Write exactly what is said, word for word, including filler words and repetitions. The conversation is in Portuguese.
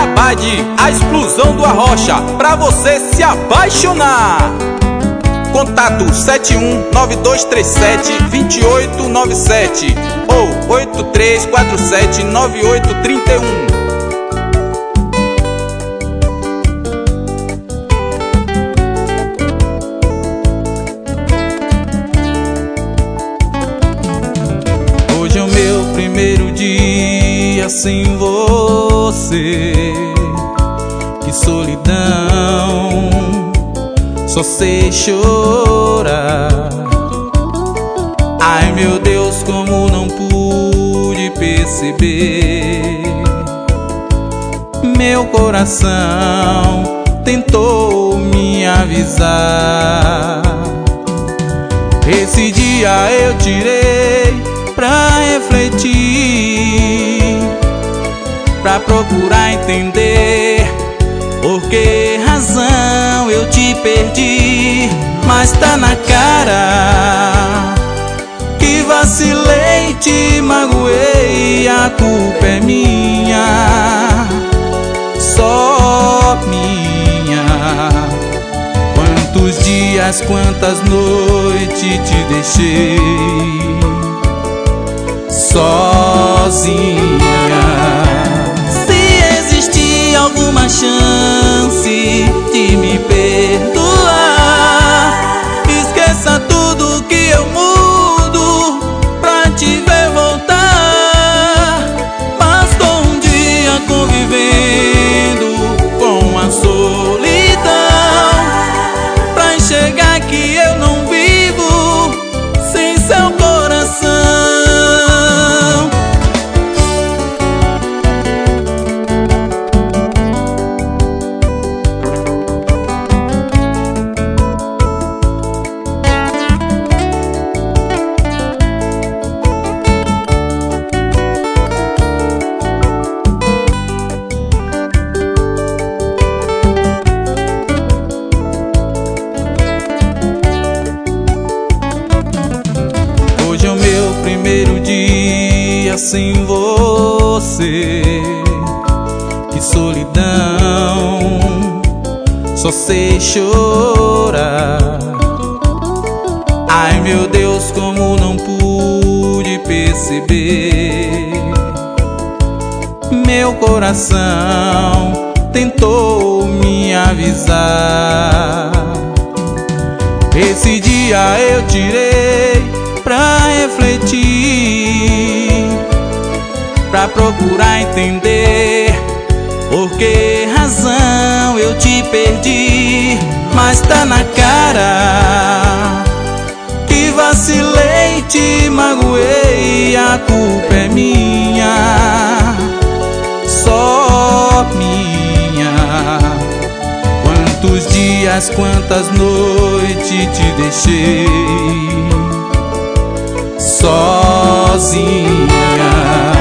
Abade, a explosão do Arrocha, pra você se apaixonar. Contato sete um nove dois três sete dois oito nove sete ou oito três quatro sete nove oito três um. Hoje é o meu primeiro dia sem você. Que solidão, só sei chorar. Ai meu Deus, como não pude perceber. Meu coração tentou me avisar. Esse dia eu tirei pra refletir, pra procurar entender por que razão eu te perdi. Mas tá na cara que vacilei, te magoei, a culpa é minha, só minha. Quantos dias, quantas noites te deixei sozinha. Se existir alguma chance de me perdoar, esqueça tudo que eu mudo pra te ver voltar. Bastou um dia convivendo com a solidão pra enxergar que eu não vivo sem seu coração. Hoje é o meu primeiro dia sem você. Que solidão, só sei chorar. Ai meu Deus, como não pude perceber. Meu coração tentou me avisar. Esse dia eu tirei pra refletir, pra procurar entender por que razão eu te perdi. Mas tá na cara que vacilei, te magoei, a culpa é minha, só minha. Quantos dias, quantas noites te deixei sozinha.